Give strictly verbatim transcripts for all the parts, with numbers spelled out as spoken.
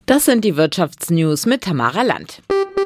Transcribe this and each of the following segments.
Das sind die Wirtschaftsnews mit Tamara Land.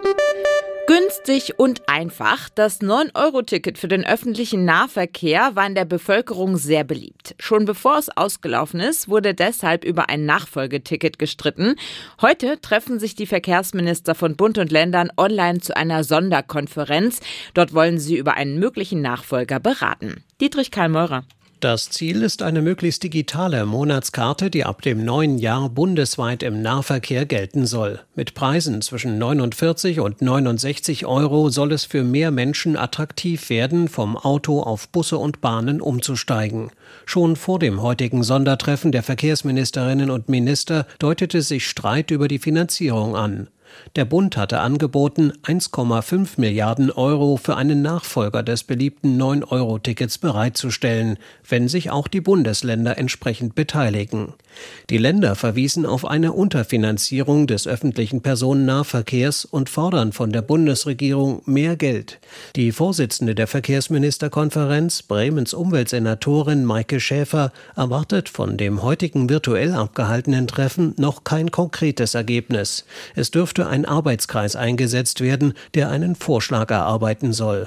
Günstig und einfach. Das neun Euro Ticket für den öffentlichen Nahverkehr war in der Bevölkerung sehr beliebt. Schon bevor es ausgelaufen ist, wurde deshalb über ein Nachfolgeticket gestritten. Heute treffen sich die Verkehrsminister von Bund und Ländern online zu einer Sonderkonferenz. Dort wollen sie über einen möglichen Nachfolger beraten. Dietrich Karl-Meurer. Das Ziel ist eine möglichst digitale Monatskarte, die ab dem neuen Jahr bundesweit im Nahverkehr gelten soll. Mit Preisen zwischen neunundvierzig und neunundsechzig Euro soll es für mehr Menschen attraktiv werden, vom Auto auf Busse und Bahnen umzusteigen. Schon vor dem heutigen Sondertreffen der Verkehrsministerinnen und Minister deutete sich Streit über die Finanzierung an. Der Bund hatte angeboten, eins Komma fünf Milliarden Euro für einen Nachfolger des beliebten neun Euro Tickets bereitzustellen, wenn sich auch die Bundesländer entsprechend beteiligen. Die Länder verwiesen auf eine Unterfinanzierung des öffentlichen Personennahverkehrs und fordern von der Bundesregierung mehr Geld. Die Vorsitzende der Verkehrsministerkonferenz, Bremens Umweltsenatorin Maike Schäfer, erwartet von dem heutigen virtuell abgehaltenen Treffen noch kein konkretes Ergebnis. Es dürfte ein Arbeitskreis eingesetzt werden, der einen Vorschlag erarbeiten soll.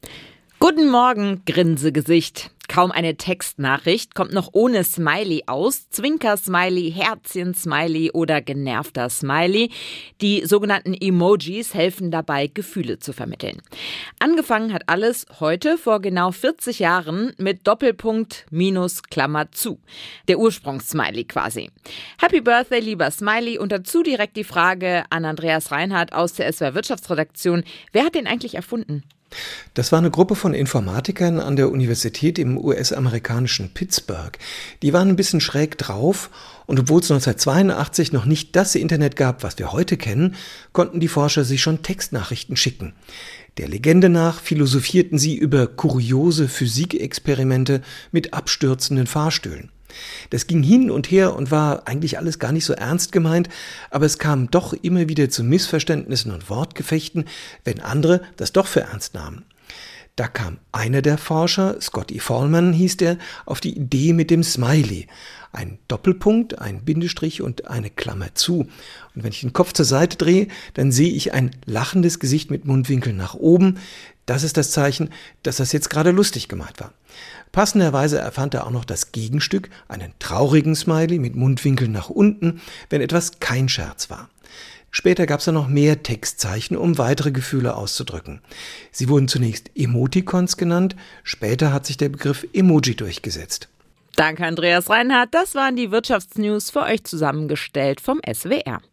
Guten Morgen, Grinsegesicht. Kaum eine Textnachricht kommt noch ohne Smiley aus. Zwinker-Smiley, Herzchen-Smiley oder genervter Smiley. Die sogenannten Emojis helfen dabei, Gefühle zu vermitteln. Angefangen hat alles heute vor genau vierzig Jahren mit Doppelpunkt minus Klammer zu. Der Ursprungs-Smiley quasi. Happy Birthday, lieber Smiley. Und dazu direkt die Frage an Andreas Reinhardt aus der S W R Wirtschaftsredaktion. Wer hat den eigentlich erfunden? Das war eine Gruppe von Informatikern an der Universität im U S-amerikanischen Pittsburgh. Die waren ein bisschen schräg drauf und obwohl es neunzehnhundertzweiundachtzig noch nicht das Internet gab, was wir heute kennen, konnten die Forscher sich schon Textnachrichten schicken. Der Legende nach philosophierten sie über kuriose Physikexperimente mit abstürzenden Fahrstühlen. Das ging hin und her und war eigentlich alles gar nicht so ernst gemeint, aber es kam doch immer wieder zu Missverständnissen und Wortgefechten, wenn andere das doch für ernst nahmen. Da kam einer der Forscher, Scott E. Fahlman hieß der, auf die Idee mit dem Smiley. Ein Doppelpunkt, ein Bindestrich und eine Klammer zu. Und wenn ich den Kopf zur Seite drehe, dann sehe ich ein lachendes Gesicht mit Mundwinkeln nach oben. Das ist das Zeichen, dass das jetzt gerade lustig gemeint war. Passenderweise erfand er auch noch das Gegenstück, einen traurigen Smiley mit Mundwinkeln nach unten, wenn etwas kein Scherz war. Später gab es dann noch mehr Textzeichen, um weitere Gefühle auszudrücken. Sie wurden zunächst Emoticons genannt, später hat sich der Begriff Emoji durchgesetzt. Danke, Andreas Reinhardt. Das waren die Wirtschaftsnews für euch zusammengestellt vom S W R.